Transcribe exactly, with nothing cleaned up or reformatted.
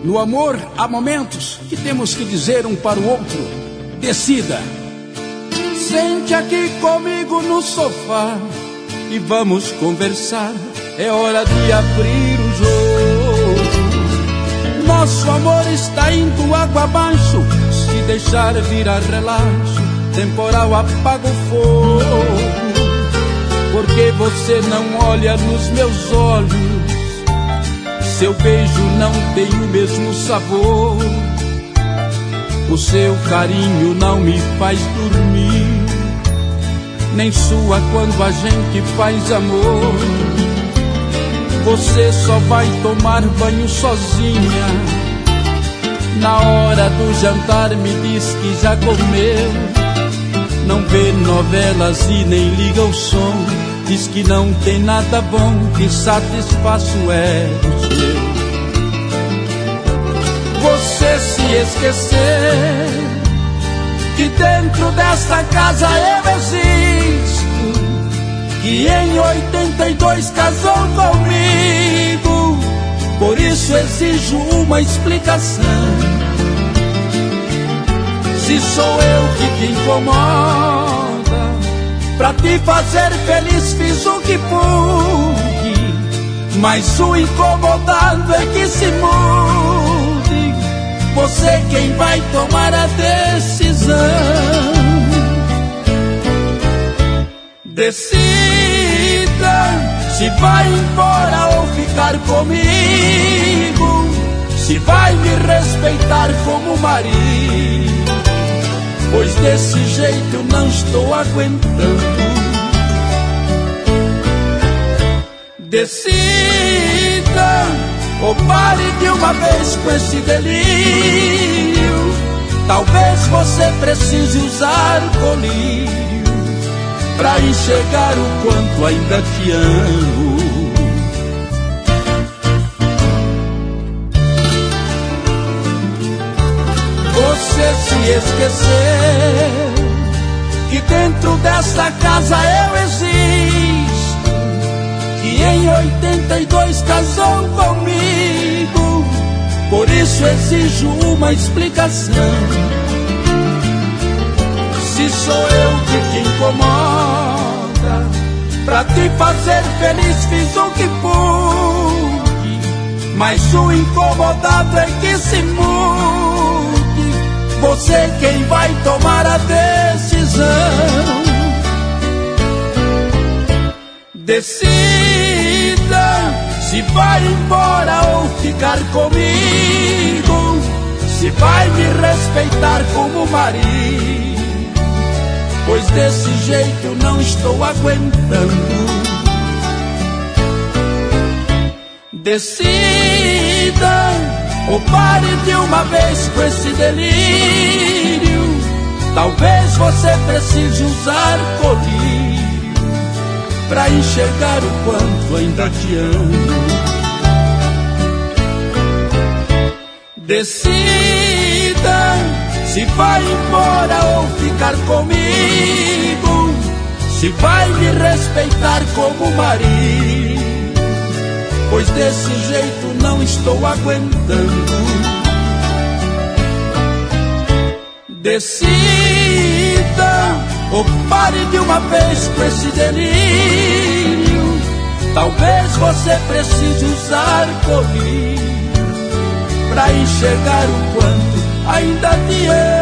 No amor há momentos que temos que dizer um para o outro: decida. Sente aqui comigo no sofá e vamos conversar. É hora de abrir o jogo. Nosso amor está indo água abaixo. Se deixar virar relaxo, temporal apaga o fogo. Porque você não olha nos meus olhos, seu beijo não tem o mesmo sabor. O seu carinho não me faz dormir, nem sua quando a gente faz amor. Você só vai tomar banho sozinha. Na hora do jantar me diz que já comeu. Não vê novelas e nem liga o som. Diz que não tem nada bom que satisfaça o ego seu. Você se esquecer que dentro dessa casa eu existo, que em oitenta e dois casou comigo. Por isso exijo uma explicação. Se sou eu que te incomoda, pra te fazer feliz fiz o que pude, mas o incomodado é que se mude. Você quem vai tomar a decisão. Decida se vai embora ou ficar comigo, se vai me respeitar como marido, pois desse jeito eu não estou aguentando. Decida ou pare de uma vez com esse delírio. Talvez você precise usar colírio pra enxergar o quanto ainda te amo. Você se esqueceu que dentro dessa casa eu existo, que em oitenta e dois casou comigo. Por isso exijo uma explicação. Se sou eu que te incomoda, pra te fazer feliz fiz o que pude, mas o incomodado é que se mude. Você quem vai tomar a decisão. Decida se vai embora ou ficar comigo, se vai me respeitar como marido, pois desse jeito eu não estou aguentando. Decida ou pare de uma vez com esse delírio. Talvez você precise usar colírio pra enxergar o quanto ainda te amo. Decida se vai embora ou ficar comigo, se vai me respeitar como marido, pois desse jeito não estou aguentando. Decida ou pare de uma vez com esse delírio. Talvez você precise usar colírio pra enxergar o quanto ainda te amo.